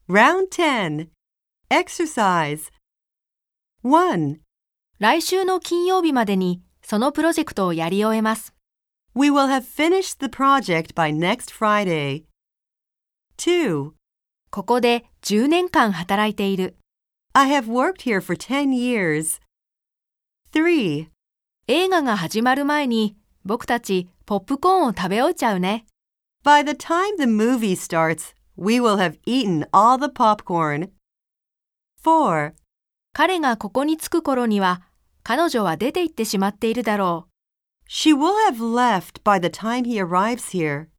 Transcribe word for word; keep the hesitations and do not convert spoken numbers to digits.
Round ten. Exercise. one. 来週の金曜日までにそのプロジェクトをやり終えます。 We will have finished the project by next Friday. two. ここでじゅうねんかん働いている。 I have worked here for ten years. three. 映画が始まる前に僕たちポップコーンを食べ終えちゃうね。 By the time the movie starts, we will have eaten all the popcorn. four. 彼がここに着く頃には彼女は出て行ってしまっているだろう。 She will have left by the time he arrives here.